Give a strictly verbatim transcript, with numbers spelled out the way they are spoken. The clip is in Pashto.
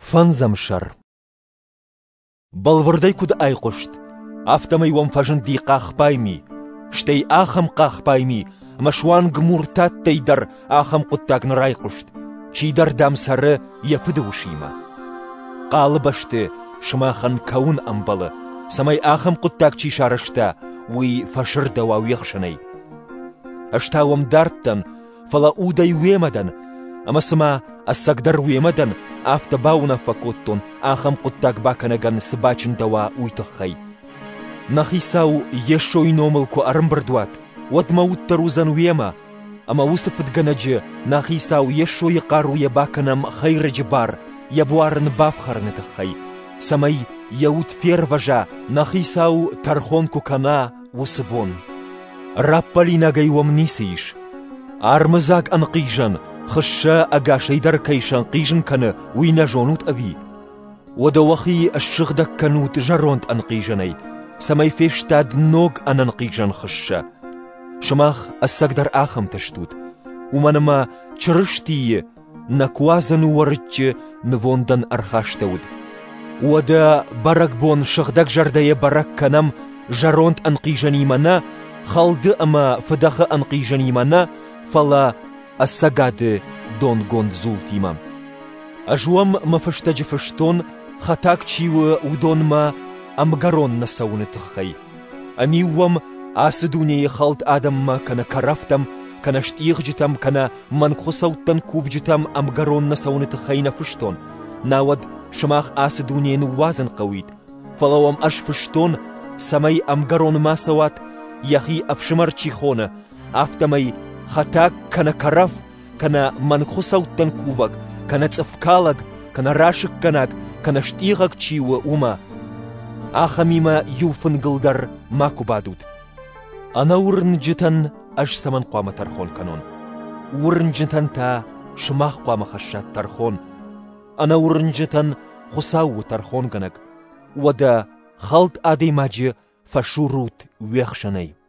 فنزم شر بلوردي كود اي قشت افتمي ومفجن دي قاخ بايمي شتي اخم قاخ بايمي مشوان گمورتات تيدر اخم قطاق نراي قشت چيدر دام سر يفدو شيما قال بشت شماخن كون امبل سمي اخم قطاق چي شارشتا وي فشر دوا ويخشني اشتاوم دارتن فلا اودي ويمدن اما سما السقدر ويمدن افت باونا فكوتون اخم قطاق باكنغن سباچن دوا ويتخي نخيساو يشوي نوملكو ارمبردوات ودموت تروزن ويما اما وصفت گنج نخيساو يشوي قارو يباكنم خير جبار يبوارن بافخرن تخي سمي يوت فير وجا نخيساو ترخونكو كنا وسبون رابالي ناگي ومنيسيش ارمزاق انقيجن خشا اقاشي دركيشن قيجن كان وينا جونوت ابي ودوخي الشغدك كانوت جرونت انقيجني سمي فيشتاد نوغ ان انقيجن خشا شماخ السقدر اخم تشتوت ومنما چرشتي نكوازن ورج نفوندن ارخاشتود ودا برق بون شغدك جردي برق كنم جرونت انقيجني منا خالد اما فدخ انقيجني منا فلا السقاد دون گوند زولتيما اجوام ما فشتج فشتون خطاك چيو ودون ما امگرون نسون تخي انيوم اسدوني خالد ادم ما كان كرفتم كان اشتيغ جتم كان منخصوتن كوف جتم امگرون نسون تخي نفشتون ناود شماخ اسدوني نوازن قويد فلوم اش فشتون سمي امگرون ما سوات يخي افشمر چيخونه افتمي خطاك كان كرف كان منخصوتن كوفك كان تفكالك كان راشك كناك كان اشتيغك چيو وما آخميما يوفن قلدر ماكو بادود أنا ورنجتن أش سمن قوام ترخون كانون ورنجتن تا شماخ قوام خشات ترخون أنا ورنجتن خساو ترخون كنك ودا خلط آدي ماجي فشوروت ويخشني